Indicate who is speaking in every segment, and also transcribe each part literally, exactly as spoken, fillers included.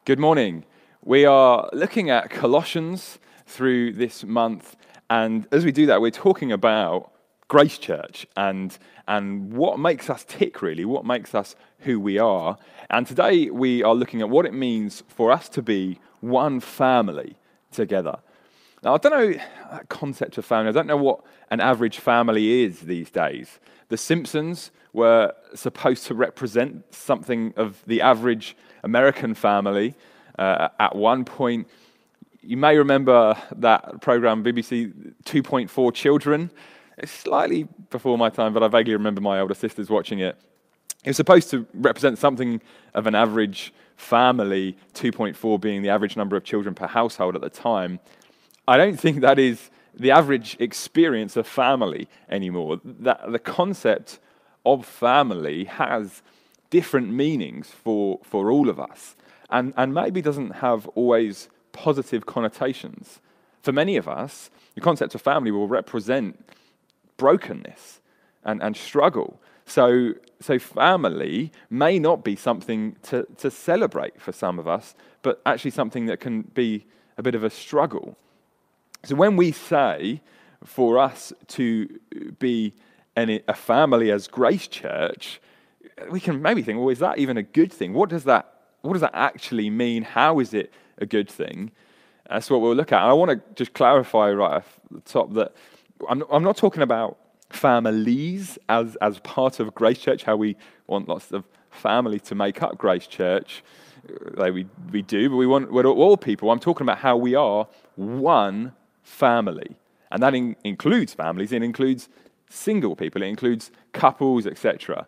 Speaker 1: Good morning. We are looking at Colossians through this month, and as we do that, we're talking about Grace Church and and what makes us tick, really, what makes us who we are. And today we are looking at what it means for us to be one family together. Now, I don't know that concept of family. I don't know what an average family is these days. The Simpsons were supposed to represent something of the average American family uh, at one point. You may remember that program, B B C two point four Children. It's slightly before my time, but I vaguely remember my older sisters watching it. It was supposed to represent something of an average family, two point four being the average number of children per household at the time. I don't think that is the average experience of family anymore. That the concept of family has different meanings for, for all of us, and, and maybe doesn't have always positive connotations. For many of us, the concept of family will represent brokenness and, and struggle. So, so family may not be something to, to celebrate for some of us, but actually something that can be a bit of a struggle. So when we say for us to be an, a family as Grace Church, we can maybe think, well, is that even a good thing? What does that what does that actually mean? How is it a good thing? That's what we'll look at. And I want to just clarify right off the top that I'm, I'm not talking about families as, as part of Grace Church, how we want lots of family to make up Grace Church. Like we, we do, but we want we're all people. I'm talking about how we are one family. And that in, includes families, it includes single people, it includes couples, et cetera.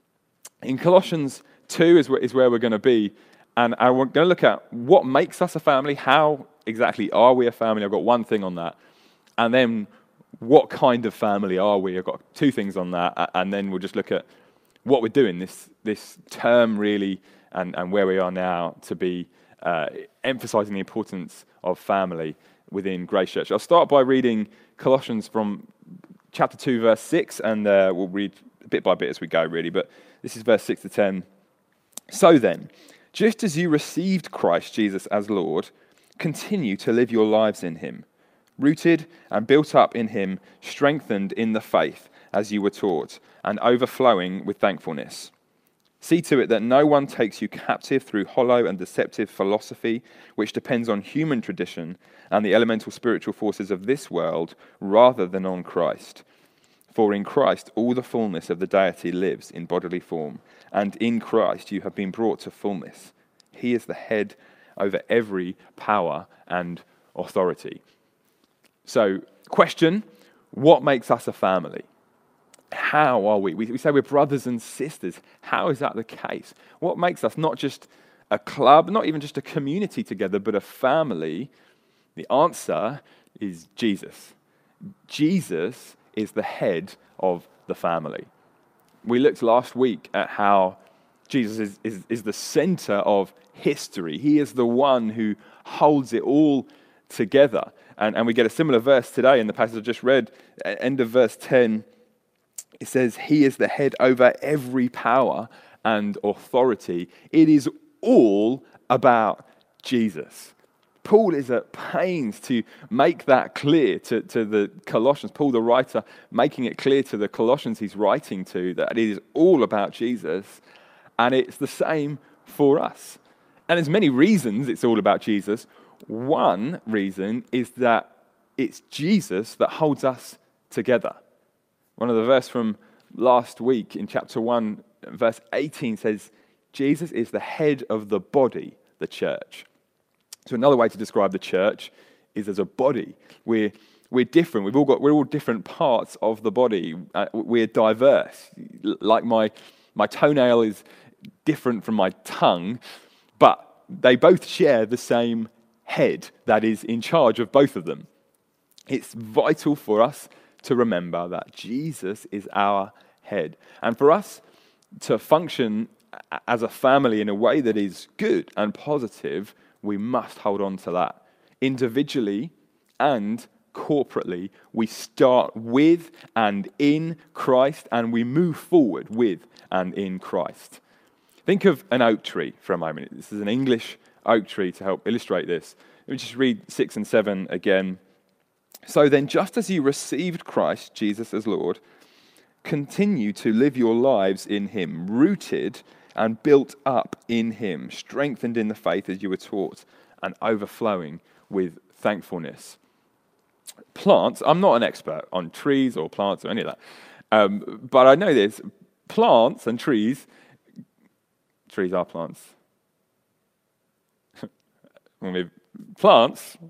Speaker 1: In Colossians two is where, is where we're going to be, and I'm going to look at what makes us a family, how exactly are we a family. I've got one thing on that, and then what kind of family are we? I've got two things on that, and then we'll just look at what we're doing this this term really, and, and where we are now to be uh, emphasizing the importance of family within Grace Church. I'll start by reading Colossians from chapter two, verse six, and uh, we'll read bit by bit as we go, really, but this is verse six to ten. So then, just as you received Christ Jesus as Lord, continue to live your lives in him, rooted and built up in him, strengthened in the faith as you were taught, and overflowing with thankfulness. See to it that no one takes you captive through hollow and deceptive philosophy, which depends on human tradition and the elemental spiritual forces of this world, rather than on Christ. For in Christ all the fullness of the deity lives in bodily form, and in Christ you have been brought to fullness. He is the head over every power and authority. So, question, what makes us a family? How are we? we? We say we're brothers and sisters. How is that the case? What makes us not just a club, not even just a community together, but a family? The answer is Jesus. Jesus is the head of the family. We looked last week at how Jesus is, is, is the center of history. He is the one who holds it all together. And, and we get a similar verse today in the passage I just read, end of verse ten. It says, he is the head over every power and authority. It is all about Jesus. Paul is at pains to make that clear to, to the Colossians. Paul, the writer, making it clear to the Colossians he's writing to that it is all about Jesus, and it's the same for us. And there's many reasons it's all about Jesus. One reason is that it's Jesus that holds us together. One of the verses from last week in chapter one, verse eighteen says, Jesus is the head of the body, the church. So another way to describe the church is as a body. We're we're different. We've all got we're all different parts of the body. Uh, we're diverse. Like my my toenail is different from my tongue, but they both share the same head that is in charge of both of them. It's vital for us to remember that Jesus is our head. And for us to function as a family in a way that is good and positive, we must hold on to that. Individually and corporately, we start with and in Christ, and we move forward with and in Christ. Think of an oak tree for a moment. This is an English oak tree to help illustrate this. Let me just read six and seven again. So then, just as you received Christ, Jesus as Lord, continue to live your lives in him, rooted and built up in him, strengthened in the faith as you were taught, and overflowing with thankfulness. Plants, I'm not an expert on trees or plants or any of that, um, but I know this, plants and trees, trees are plants. Plants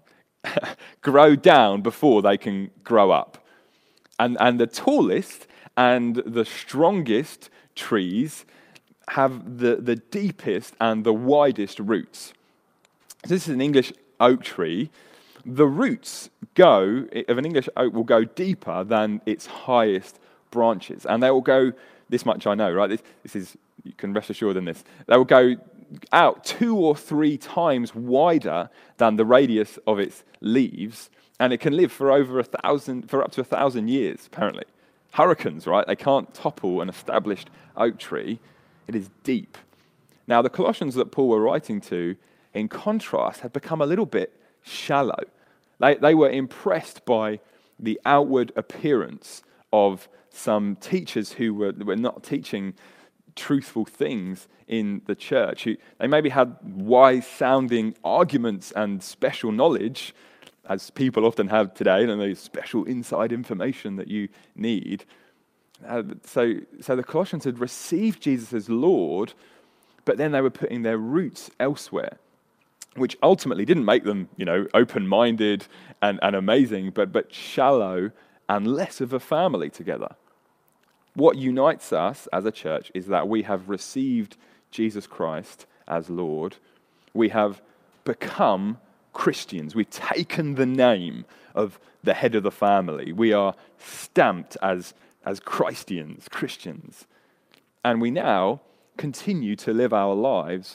Speaker 1: grow down before they can grow up. And, and the tallest and the strongest trees have the, the deepest and the widest roots. This is an English oak tree. The roots go, of an English oak will go deeper than its highest branches. And they will go, this much I know, right? This, this is, you can rest assured in this. They will go out two or three times wider than the radius of its leaves, and it can live for over a thousand, for up to a thousand years, apparently. Hurricanes, right? They can't topple an established oak tree. It is deep. Now, the Colossians that Paul were writing to, in contrast, had become a little bit shallow. They, they were impressed by the outward appearance of some teachers who were, were not teaching truthful things in the church. Who, they maybe had wise-sounding arguments and special knowledge, as people often have today, and those special inside information that you need. Uh, so, so the Colossians had received Jesus as Lord, but then they were putting their roots elsewhere, which ultimately didn't make them, you know, open-minded and, and amazing, but, but shallow and less of a family together. What unites us as a church is that we have received Jesus Christ as Lord. We have become Christians. We've taken the name of the head of the family. We are stamped as, as Christians, Christians. And we now continue to live our lives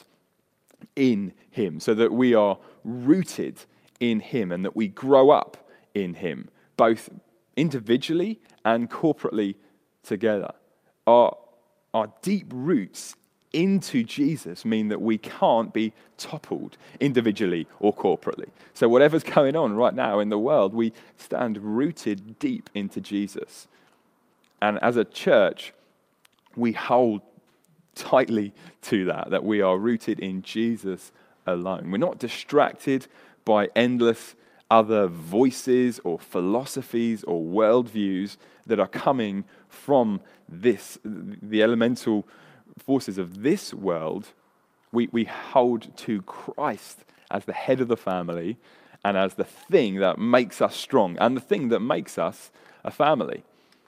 Speaker 1: in him, so that we are rooted in him and that we grow up in him, both individually and corporately together. Our, our deep roots into Jesus mean that we can't be toppled individually or corporately. So whatever's going on right now in the world, we stand rooted deep into Jesus. And as a church, we hold tightly to that, that we are rooted in Jesus alone. We're not distracted by endless other voices or philosophies or worldviews that are coming from this, the elemental forces of this world. We, we hold to Christ as the head of the family and as the thing that makes us strong and the thing that makes us a family.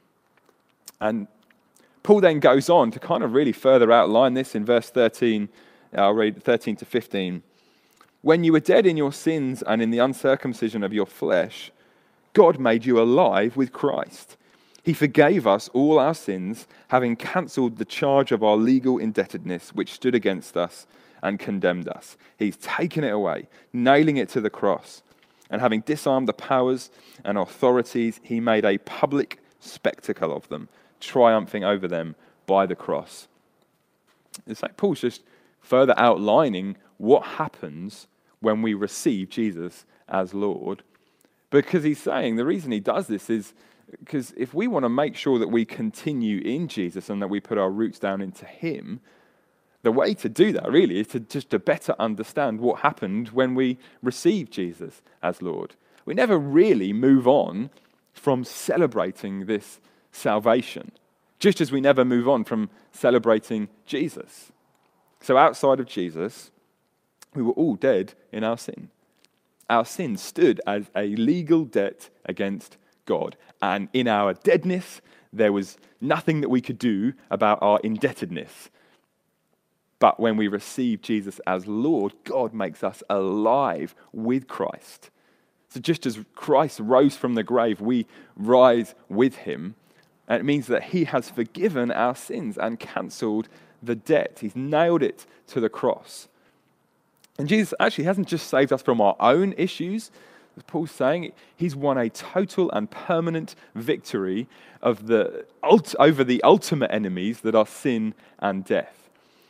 Speaker 1: And Paul then goes on to kind of really further outline this in verse thirteen. I'll read thirteen to fifteen. When you were dead in your sins and in the uncircumcision of your flesh, God made you alive with Christ. He forgave us all our sins, having cancelled the charge of our legal indebtedness which stood against us and condemned us. He's taken it away, nailing it to the cross. And having disarmed the powers and authorities, he made a public spectacle of them, triumphing over them by the cross. It's like Paul's just further outlining what happens when we receive Jesus as Lord. Because he's saying the reason he does this is because if we want to make sure that we continue in Jesus and that we put our roots down into him, the way to do that really is to just to better understand what happened when we received Jesus as Lord. We never really move on from celebrating this salvation, just as we never move on from celebrating Jesus. So outside of Jesus, we were all dead in our sin. Our sin stood as a legal debt against God. And in our deadness, there was nothing that we could do about our indebtedness. But when we receive Jesus as Lord, God makes us alive with Christ. So just as Christ rose from the grave, we rise with him. And it means that he has forgiven our sins and cancelled the debt. He's nailed it to the cross. And Jesus actually hasn't just saved us from our own issues. As Paul's saying, he's won a total and permanent victory of the over the ultimate enemies that are sin and death.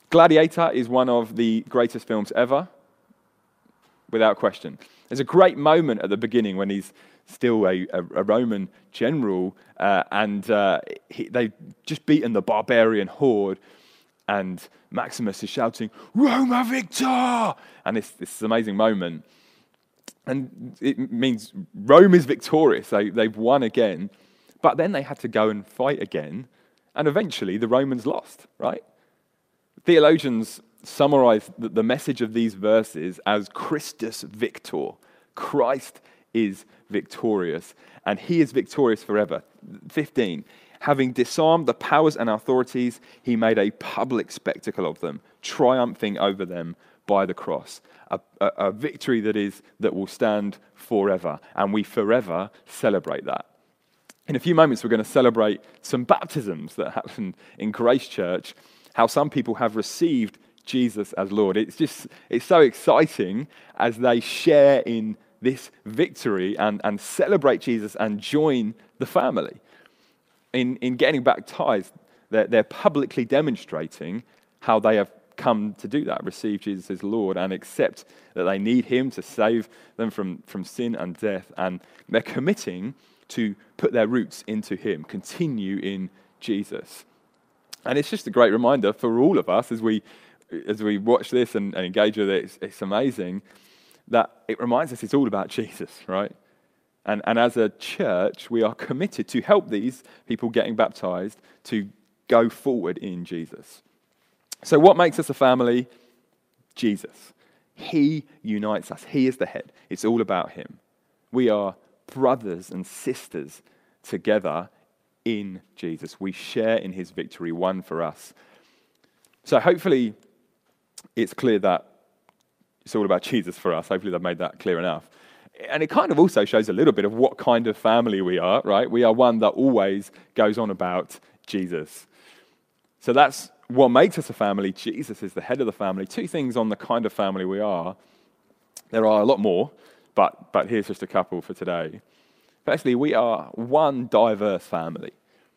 Speaker 1: Gladiator is one of the greatest films ever, without question. There's a great moment at the beginning when he's still a, a, a Roman general, uh, and uh, he, they've just beaten the barbarian horde, and Maximus is shouting, "Roma Victor!" And it's this amazing moment. And it means Rome is victorious. They, they've won again. But then they had to go and fight again, and eventually the Romans lost, right? Theologians summarize the, the message of these verses as Christus Victor. Christ is victorious, and he is victorious forever. fifteen, having disarmed the powers and authorities, he made a public spectacle of them, triumphing over them by the cross. A, a, a victory that is that will stand forever, and we forever celebrate that. In a few moments, we're going to celebrate some baptisms that happened in Grace Church, how some people have received Jesus as Lord. It's just, it's so exciting as they share in this victory and, and celebrate Jesus and join the family. In, in getting baptized, they're, they're publicly demonstrating how they have come to do that, receive Jesus as Lord and accept that they need him to save them from, from sin and death. And they're committing to put their roots into him, continue in Jesus. And it's just a great reminder for all of us as we as we watch this and, and engage with it. It's, it's amazing that it reminds us it's all about Jesus, right? And, and as a church, we are committed to help these people getting baptized to go forward in Jesus. So what makes us a family? Jesus. He unites us. He is the head. It's all about him. We are brothers and sisters together in Jesus. We share in his victory, won for us. So hopefully it's clear that it's all about Jesus for us. Hopefully they've made that clear enough. And it kind of also shows a little bit of what kind of family we are, right? We are one that always goes on about Jesus. So that's what makes us a family. Jesus is the head of the family. Two things on the kind of family we are. There are a lot more, but, but here's just a couple for today. Firstly, we are one diverse family.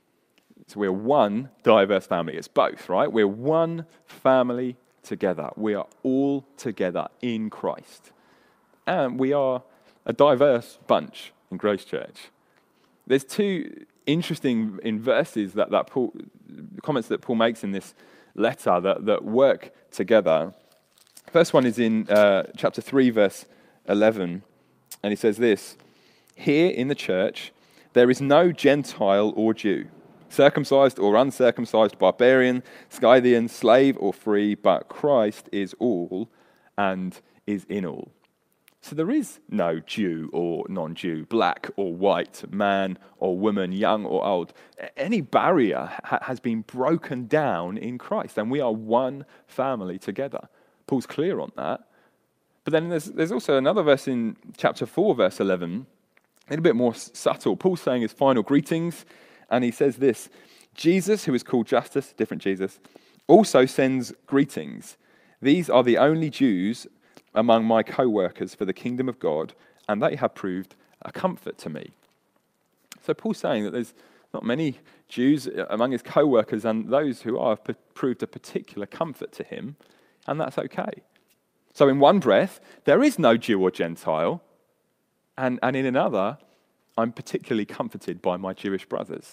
Speaker 1: So we're one diverse family. It's both, right? We're one family together. We are all together in Christ. And we are a diverse bunch in Grace Church. There's two interesting in verses that, that Paul, the comments that Paul makes in this letter that, that work together. First one is in uh, chapter three, verse eleven. And he says this, "Here in the church, there is no Gentile or Jew, circumcised or uncircumcised, barbarian, Scythian, slave or free, but Christ is all and is in all." So there is no Jew or non-Jew, black or white, man or woman, young or old. Any barrier ha- has been broken down in Christ, and we are one family together. Paul's clear on that. But then there's, there's also another verse in chapter four, verse eleven, a little bit more subtle. Paul's saying his final greetings, and he says this, "Jesus, who is called Justus," different Jesus, "also sends greetings. These are the only Jews among my co-workers for the kingdom of God, and they have proved a comfort to me." So Paul's saying that there's not many Jews among his co-workers, and those who are have proved a particular comfort to him, and that's okay. So in one breath, there is no Jew or Gentile, and, and in another, I'm particularly comforted by my Jewish brothers.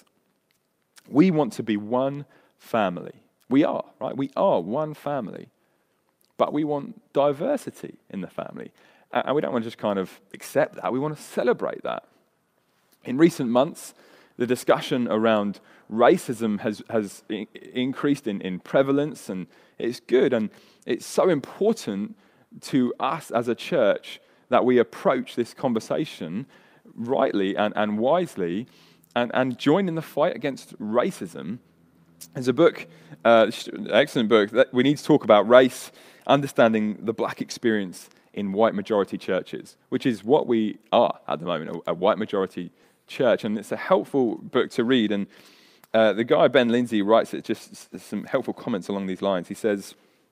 Speaker 1: We want to be one family. We are, right? We are one family. But we want diversity in the family. And we don't want to just kind of accept that. We want to celebrate that. In recent months, the discussion around racism has, has increased in, in prevalence, and it's good. And it's so important to us as a church that we approach this conversation rightly and, and wisely and, and join in the fight against racism. There's a book, uh, an excellent book, that we need to talk about race, understanding the black experience in white majority churches, which is what we are at the moment, a, a white majority church. And it's a helpful book to read. And uh, the guy, Ben Lindsay, writes it just some helpful comments along these lines. He says,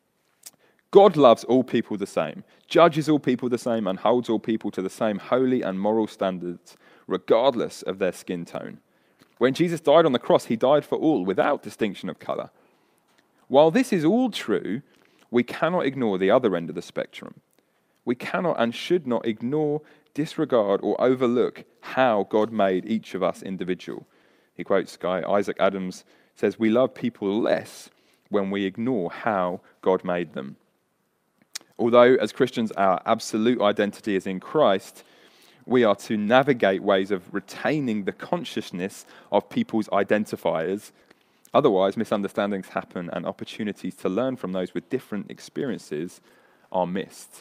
Speaker 1: "God loves all people the same, judges all people the same, and holds all people to the same holy and moral standards, regardless of their skin tone. When Jesus died on the cross, he died for all, without distinction of color. While this is all true, we cannot ignore the other end of the spectrum. We cannot and should not ignore, disregard, or overlook how God made each of us individual. He quotes Guy Isaac Adams, says, "We love people less when we ignore how God made them." Although, as Christians, our absolute identity is in Christ, we are to navigate ways of retaining the consciousness of people's identifiers. Otherwise, misunderstandings happen and opportunities to learn from those with different experiences are missed.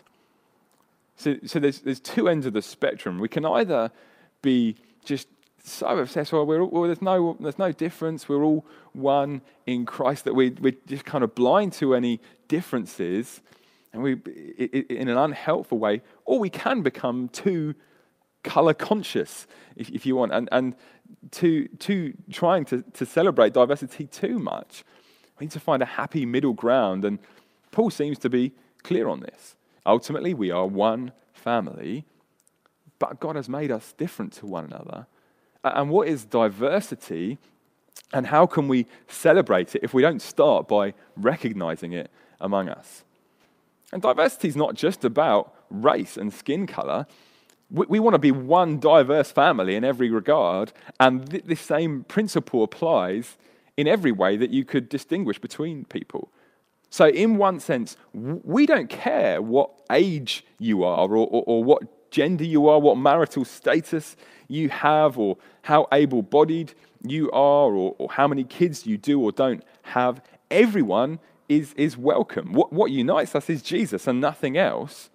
Speaker 1: So, so there's, there's two ends of the spectrum. We can either be just so obsessed, well, we're, well there's, no, there's no difference, we're all one in Christ, that we, we're just kind of blind to any differences, and we, in an unhelpful way, or we can become too colour conscious, if, if you want, and, and to, to trying to, to celebrate diversity too much. We need to find a happy middle ground, and Paul seems to be clear on this. Ultimately, we are one family, but God has made us different to one another. And what is diversity, and how can we celebrate it if we don't start by recognizing it among us? And diversity is not just about race and skin color. We, we want to be one diverse family in every regard, and th- this same principle applies in every way that you could distinguish between people. So in one sense, we don't care what age you are, or, or, or what gender you are, what marital status you have, or how able-bodied you are, or, or how many kids you do or don't have. Everyone is, is welcome. What, what unites us is Jesus and nothing else.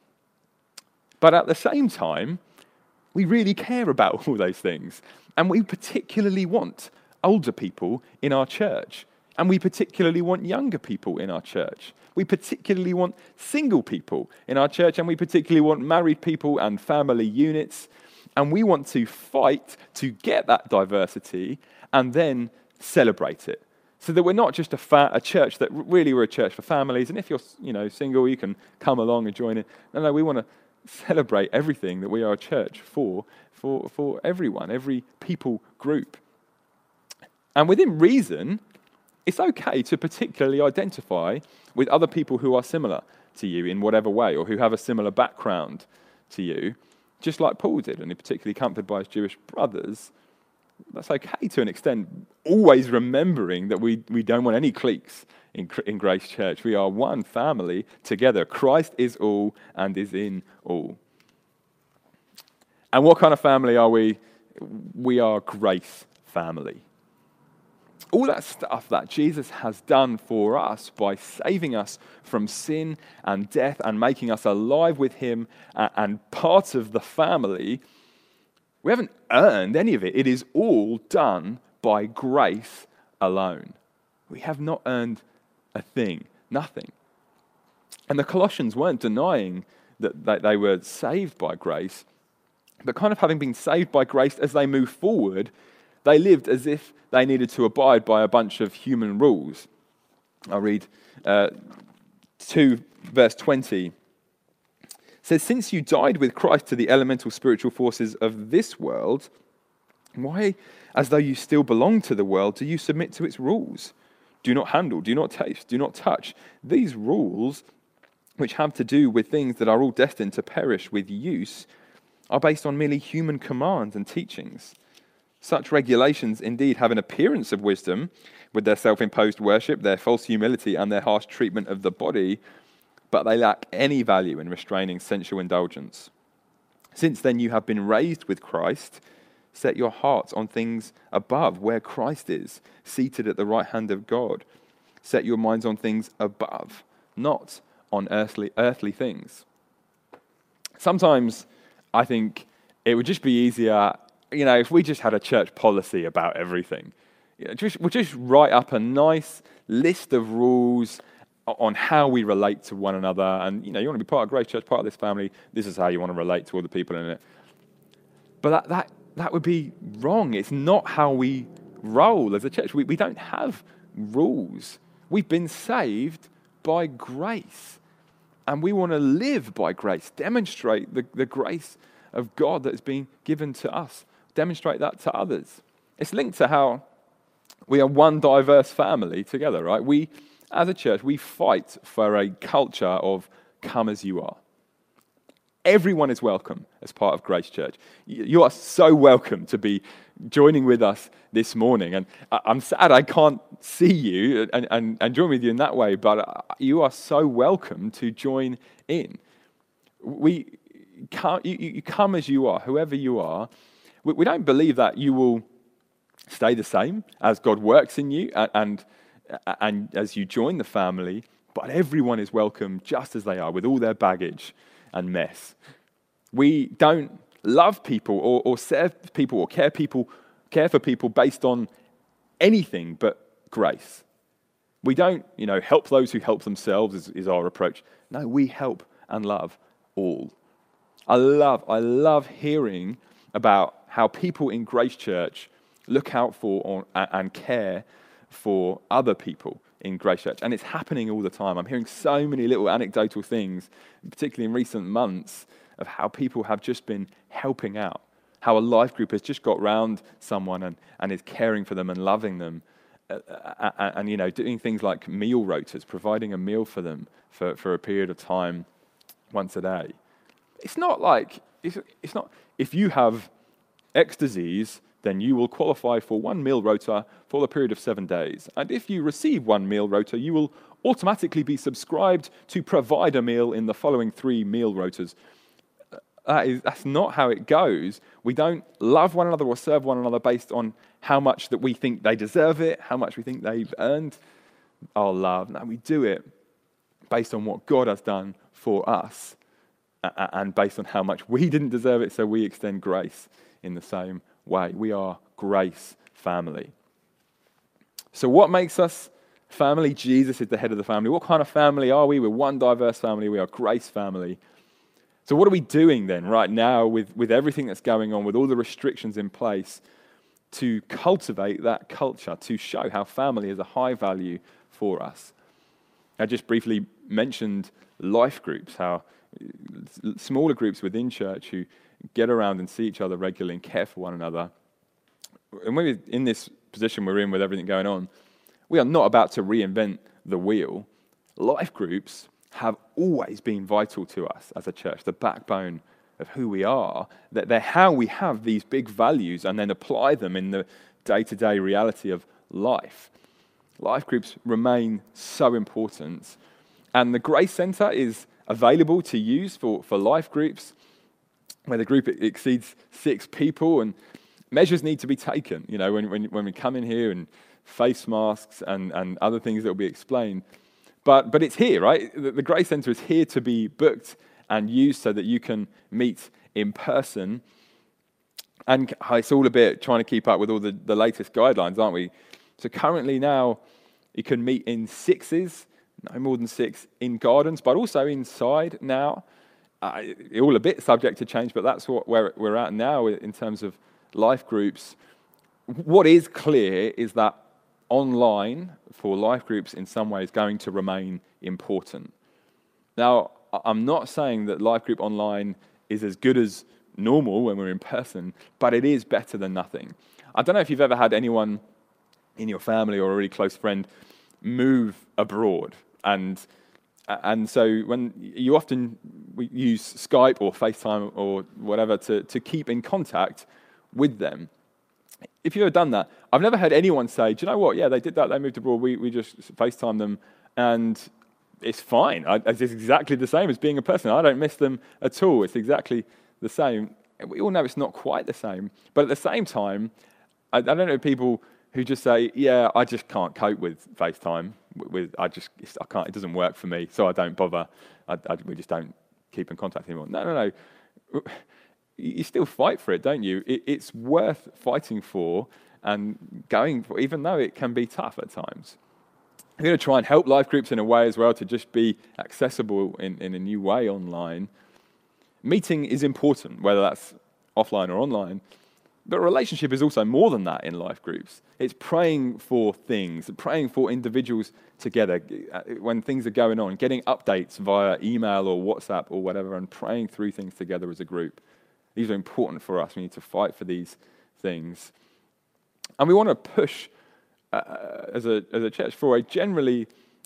Speaker 1: But at the same time, we really care about all those things. And we particularly want older people in our church. And we particularly want younger people in our church. We particularly want single people in our church, and we particularly want married people and family units. And we want to fight to get that diversity and then celebrate it. So that we're not just a, fa- a church that really we're a church for families. And if you're you know single, you can come along and join it. No, no, we want to celebrate everything that we are a church for, for, for everyone, every people group. And within reason, it's okay to particularly identify with other people who are similar to you in whatever way, or who have a similar background to you, just like Paul did, and he particularly comforted by his Jewish brothers. That's okay to an extent, always remembering that we, we don't want any cliques in, in Grace Church. We are one family together. Christ is all and is in all. And what kind of family are we? We are Grace family. All that stuff that Jesus has done for us by saving us from sin and death and making us alive with him and part of the family, we haven't earned any of it. It is all done by grace alone. We have not earned a thing, nothing. And the Colossians weren't denying that they were saved by grace, but kind of having been saved by grace as they move forward, they lived as if they needed to abide by a bunch of human rules. I'll read uh, two, verse twenty. It says, "Since you died with Christ to the elemental spiritual forces of this world, why, as though you still belong to the world, do you submit to its rules? Do not handle, do not taste, do not touch. These rules, which have to do with things that are all destined to perish with use, are based on merely human commands and teachings. Such regulations indeed have an appearance of wisdom, with their self-imposed worship, their false humility, and their harsh treatment of the body, but they lack any value in restraining sensual indulgence. Since then you have been raised with Christ, set your hearts on things above, where Christ is, seated at the right hand of God. Set your minds on things above, not on earthly, earthly things." Sometimes I think it would just be easier, you know, if we just had a church policy about everything. You know, just, we'll just write up a nice list of rules on how we relate to one another. And, you know, you want to be part of Grace Church, part of this family, this is how you want to relate to all the people in it. But that that, that would be wrong. It's not how we roll as a church. We, we don't have rules. We've been saved by grace. And we want to live by grace, demonstrate the, the grace of God that has been given to us, demonstrate that to others. It's linked to how we are one diverse family together, right? We as a church, we fight for a culture of come as you are. Everyone is welcome as part of Grace Church. You are so welcome to be joining with us this morning. And I'm sad I can't see you and, and, and join with you in that way, but you are so welcome to join in. We come, you, you come as you are, whoever you are. We, we don't believe that you will stay the same as God works in you and, and, and as you join the family, but everyone is welcome just as they are with all their baggage and mess. We don't love people or, or serve people or care people, care for people based on anything but grace. We don't, you know, help those who help themselves is, is our approach. No, we help and love all. I love, I love hearing about how people in Grace Church look out for or, and care for other people in Grace Church. And it's happening all the time. I'm hearing so many little anecdotal things, particularly in recent months, of how people have just been helping out, how a life group has just got round someone and, and is caring for them and loving them, uh, and, and, you know, doing things like meal rotas, providing a meal for them for, for a period of time once a day. It's not like, it's, it's not, if you have X disease, then you will qualify for one meal rota for the period of seven days. And if you receive one meal rota, you will automatically be subscribed to provide a meal in the following three meal rotas. That is, that's not how it goes. We don't love one another or serve one another based on how much that we think they deserve it, how much we think they've earned our love. No, we do it based on what God has done for us and based on how much we didn't deserve it, so we extend grace in the same way. We are grace family. So what makes us family? Jesus is the head of the family. What kind of family are we? We're one diverse family. We are grace family. So what are we doing then right now with, with everything that's going on, with all the restrictions in place to cultivate that culture, to show how family is a high value for us? I just briefly mentioned life groups, how smaller groups within church who get around and see each other regularly and care for one another. And when we're in this position we're in with everything going on, we are not about to reinvent the wheel. Life groups have always been vital to us as a church, the backbone of who we are, that they're how we have these big values and then apply them in the day-to-day reality of life. Life groups remain so important, and the Grace Centre is available to use for, for life groups where the group exceeds six people, and measures need to be taken. You know, when when, when we come in here, and face masks and, and other things that will be explained. But but it's here, right? The, the Grace Centre is here to be booked and used so that you can meet in person. And it's all a bit trying to keep up with all the, the latest guidelines, aren't we? So currently now, you can meet in sixes, no more than six in gardens, but also inside now. Uh, all a bit subject to change, but that's what where we're at now in terms of life groups. What is clear is that online for life groups in some ways going to remain important. Now, I'm not saying that life group online is as good as normal when we're in person, but it is better than nothing. I don't know if you've ever had anyone in your family or a really close friend move abroad, and and so when you often we use Skype or FaceTime or whatever to, to keep in contact with them. If you've ever done that, I've never had anyone say, do you know what, yeah, they did that, they moved abroad, we, we just FaceTime them, and it's fine. I, it's exactly the same as being a person. I don't miss them at all. It's exactly the same. We all know it's not quite the same, but at the same time, I, I don't know people who just say, yeah, I just can't cope with FaceTime. With I just, I can't, it doesn't work for me, so I don't bother. I, I, we just don't keep in contact anymore. No, no, no. You still fight for it, don't you? It, it's worth fighting for and going for, even though it can be tough at times. We're going to try and help life groups in a way as well to just be accessible in, in a new way online. Meeting is important, whether that's offline or online. But relationship is also more than that in life groups. It's praying for things, praying for individuals together when things are going on, getting updates via email or WhatsApp or whatever, and praying through things together as a group. These are important for us. We need to fight for these things. And we want to push, uh, as a as a church, for a generally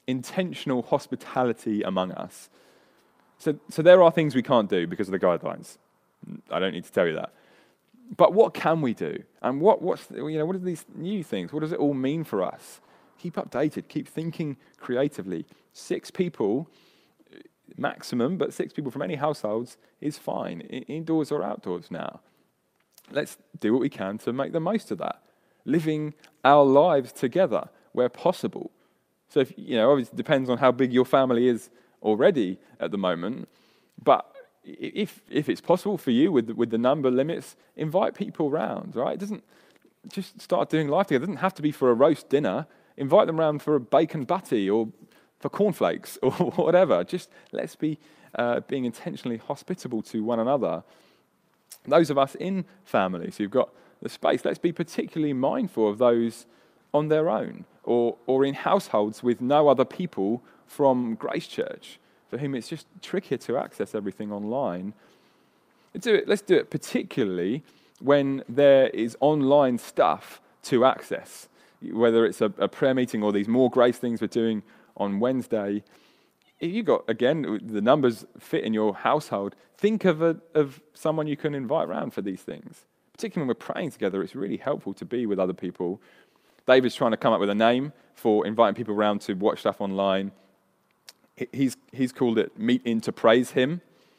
Speaker 1: intentional hospitality among us. So, so there are things we can't do because of the guidelines. I don't need to tell you that. But what can we do? And what what's you know what are these new things? What does it all mean for us? Keep updated. Keep thinking creatively. Six people maximum, but six people from any households is fine, indoors or outdoors now. Let's do what we can to make the most of that. Living our lives together where possible. So, if, you know, obviously it depends on how big your family is already at the moment, but if if it's possible for you with with the number limits, invite people round, right? It doesn't just start doing life together. It doesn't have to be for a roast dinner. Invite them round for a bacon butty or for cornflakes or whatever. Just let's be uh, being intentionally hospitable to one another. Those of us in families who've got the space, let's be particularly mindful of those on their own or or in households with no other people from Grace Church, for whom it's just trickier to access everything online. Let's do it, let's do it particularly when there is online stuff to access, whether it's a, a prayer meeting or these more grace things we're doing on Wednesday. If you got, again, the numbers fit in your household, think of a, of someone you can invite around for these things. Particularly when we're praying together, it's really helpful to be with other people. David's trying to come up with a name for inviting people around to watch stuff online. He's he's called it Meet In to Praise Him.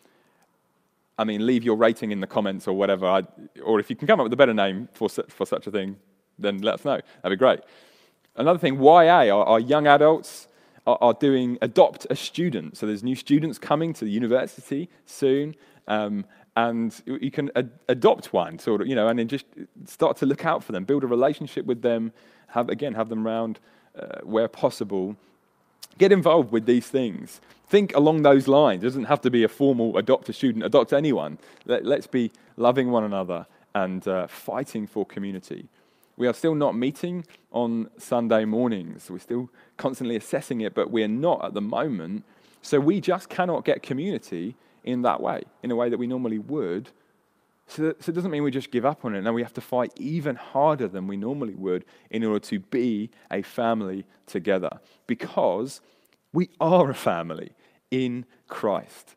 Speaker 1: I mean, leave your rating in the comments or whatever. I, or if you can come up with a better name for for such a thing, then let us know. That'd be great. Another thing, Y A, our, our young adults, are, are doing Adopt a Student. So there's new students coming to the university soon, um, and you can ad- adopt one, sort of, you know, and then just start to look out for them, build a relationship with them, have again have them round uh, where possible. Get involved with these things. Think along those lines. It doesn't have to be a formal adopt a student, adopt anyone. Let, let's be loving one another and uh, fighting for community. We are still not meeting on Sunday mornings. We're still constantly assessing it, but we're not at the moment. So we just cannot get community in that way, in a way that we normally would. So, that, so it doesn't mean we just give up on it. Now we have to fight even harder than we normally would in order to be a family together, because we are a family in Christ.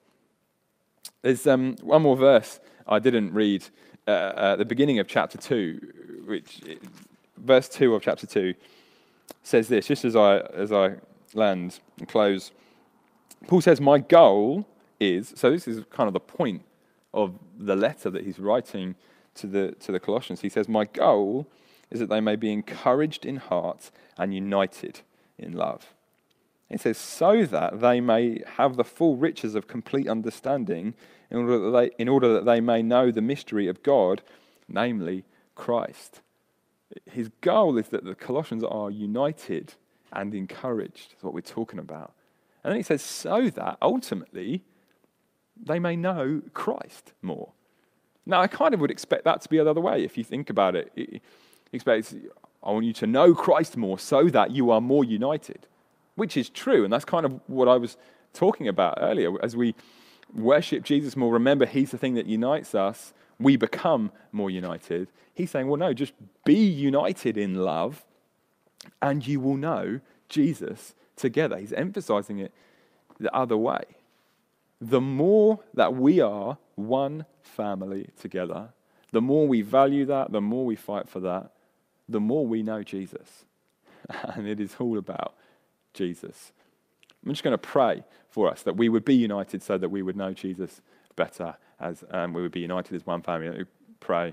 Speaker 1: There's um, one more verse I didn't read uh, at the beginning of chapter two, which verse two of chapter two says this, just as I as I land and close. Paul says, my goal is, so this is kind of the point of the letter that he's writing to the to the Colossians. He says, my goal is that they may be encouraged in heart and united in love. It says, so that they may have the full riches of complete understanding, in order that they, in order that they may know the mystery of God, namely Christ. His goal is that the Colossians are united and encouraged. That's what we're talking about. And then he says, so that ultimately they may know Christ more. Now, I kind of would expect that to be the other way. If you think about it, it expects, I want you to know Christ more so that you are more united, which is true. And that's kind of what I was talking about earlier. As we worship Jesus more, remember he's the thing that unites us, we become more united. He's saying, well, no, just be united in love and you will know Jesus together. He's emphasizing it the other way. The more that we are one family together, the more we value that, the more we fight for that, the more we know Jesus. And it is all about Jesus. I'm just going to pray for us that we would be united so that we would know Jesus better, as and we would be united as one family. Let me pray.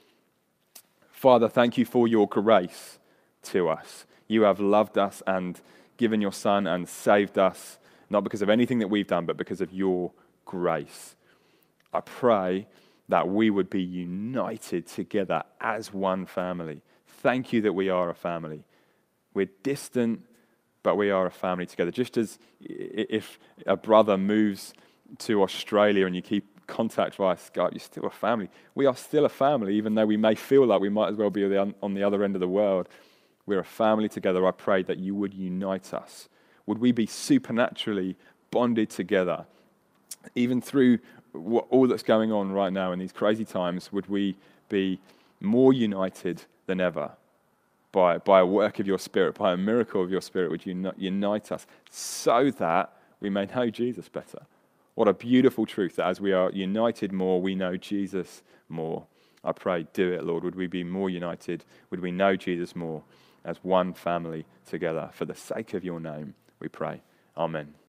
Speaker 1: Father, thank you for your grace to us. You have loved us and given your Son and saved us, not because of anything that we've done, but because of your grace. I pray that we would be united together as one family. Thank you that we are a family. We're distant, but we are a family together. Just as if a brother moves to Australia and you keep contact via Skype, you're still a family. We are still a family, even though we may feel like we might as well be on the other end of the world. We're a family together. I pray that you would unite us. Would we be supernaturally bonded together, even through what, all that's going on right now in these crazy times? Would we be more united than ever by, by a work of your Spirit, by a miracle of your Spirit, would you uni- unite us so that we may know Jesus better. What a beautiful truth that as we are united more, we know Jesus more. I pray, do it, Lord. Would we be more united? Would we know Jesus more as one family together? For the sake of your name, we pray. Amen.